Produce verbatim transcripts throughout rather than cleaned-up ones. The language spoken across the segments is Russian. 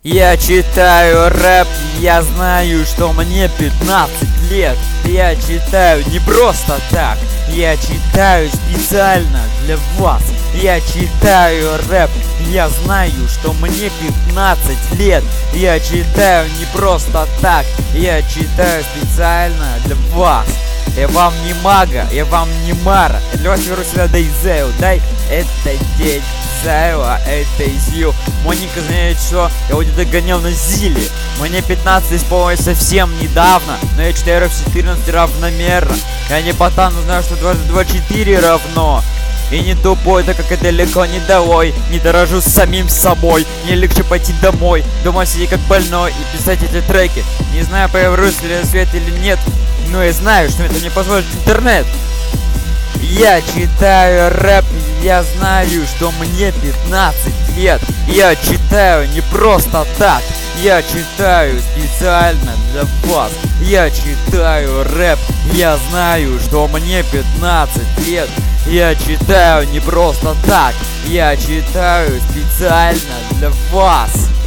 Я читаю рэп, я знаю, что мне пятнадцать лет. Я читаю не просто так, я читаю специально для вас. Я читаю рэп, я знаю, что мне пятнадцать лет. Я читаю не просто так, я читаю специально для вас. Я вам не мага, я вам не Мара. Для вас беру сюда Дейзею, дай это день Заю, а это Изью. Моника знает, что я вот догонял на Зиле. Мне пятнадцать исполнилось совсем недавно, но я читаю рэп с четырнадцати равномерно. Я не ботан, но знаю, что дважды два четыре равно. И не тупой, так как я далеко не долой. Не дорожу самим собой, мне легче пойти домой, дома сидеть как больной и писать эти треки. Не знаю, появлюсь ли на свет или нет, но я знаю, что это мне позволит интернет. Я читаю рэп, я знаю, что мне пятнадцать лет. Я читаю не просто так, я читаю специально для вас. Я читаю рэп, я знаю, что мне пятнадцать лет. Я читаю не просто так, я читаю специально для вас.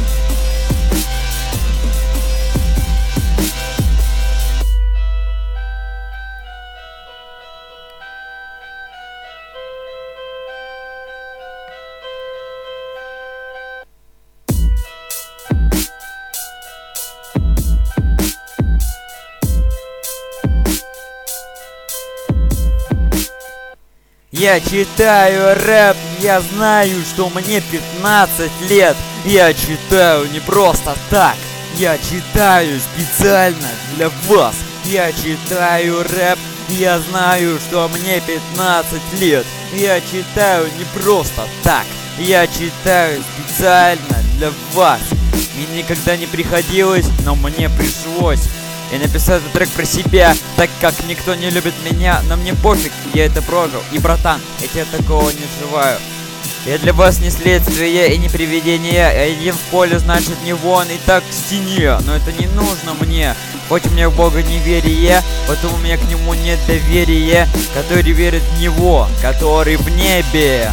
Я читаю рэп, я знаю, что мне пятнадцать лет. Я читаю не просто так, я читаю специально для вас. Я читаю рэп, я знаю, что мне пятнадцать лет. Я читаю не просто так, я читаю специально для вас. Мне никогда не приходилось, но мне пришлось. Я написал этот трек про себя, так как никто не любит меня, но мне пофиг, я это прожил. И, братан, я тебя такого не желаю. Я для вас не следствие и не привидение. Я один в поле, значит не вон и так к стене. Но это не нужно мне, хоть у меня в Бога неверие, потом у меня к нему нет доверия, который верит в него, который в небе.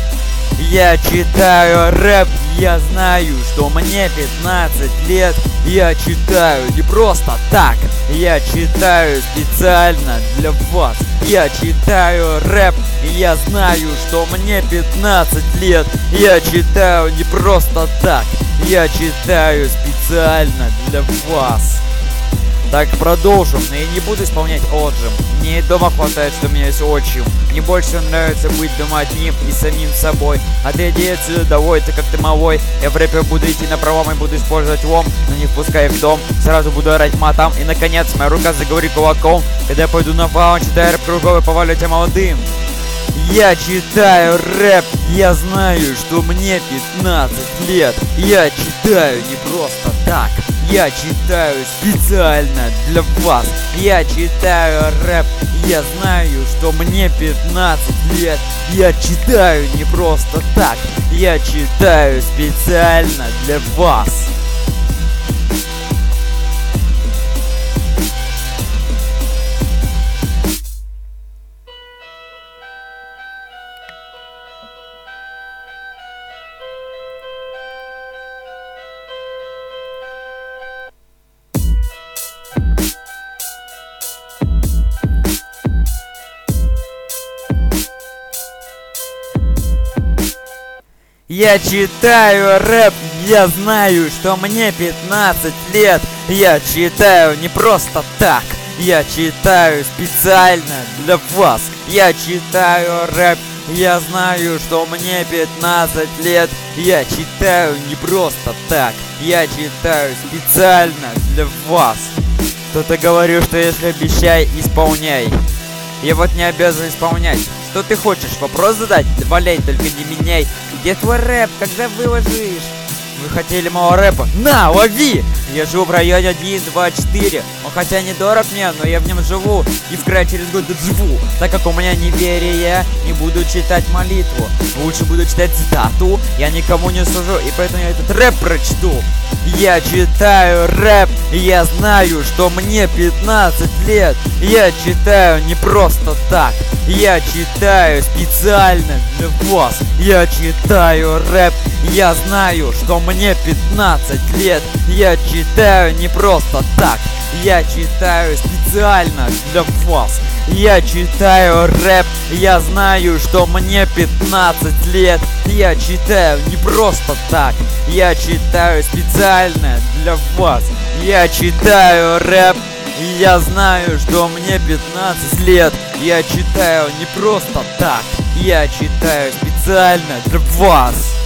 Я читаю рэп, я знаю, что мне пятнадцать лет. Я читаю не просто так, я читаю специально для вас. Я читаю рэп, я знаю, что мне пятнадцать лет. Я читаю не просто так, я читаю специально для вас. Так, продолжим, но я не буду исполнять отжим. Мне и дома хватает, что у меня есть отчим. Мне больше нравится быть дома одним и самим собой. А ты иди отсюда домой, ты как домовой. Я в рэпе буду идти направо и буду использовать лом, но не впускай в дом. Сразу буду орать матом, и наконец моя рука заговорит кулаком. Когда я пойду на ваун, читаю рэп круговый, повалю тебя молодым. Я читаю рэп, я знаю, что мне пятнадцать лет. Я читаю не просто так, я читаю специально для вас. Я читаю рэп, я знаю, что мне пятнадцать лет. Я читаю не просто так, я читаю специально для вас. Я читаю рэп, я знаю, что мне пятнадцать лет. Я читаю не просто так, я читаю специально для вас. Я читаю рэп, я знаю, что мне пятнадцать лет. Я читаю не просто так, я читаю специально для вас. Кто-то говорил, что если обещай, исполняй. Я вот не обязан исполнять. Что ты хочешь, вопрос задать? Да валяй, только не меняй. Где твой рэп, когда выложишь? Вы хотели моего рэпа? На, лови! Я живу в районе один, два, четыре. Он хотя не дорог мне, но я в нем живу. И в край через год живу. Так как у меня неверие, не буду читать молитву. Лучше буду читать цитату. Я никому не сужу, и поэтому я этот рэп прочту. Я читаю рэп, я знаю, что мне пятнадцать лет. Я читаю не просто так, я читаю специально для вас. Я читаю рэп, я знаю, что мне мне пятнадцать лет. Я читаю не просто так, я читаю специально для вас. Я читаю рэп, я знаю, что мне пятнадцать лет. Я читаю не просто так, я читаю специально для вас. Я читаю рэп, я знаю, что мне пятнадцать лет. Я читаю не просто так, я читаю специально для вас.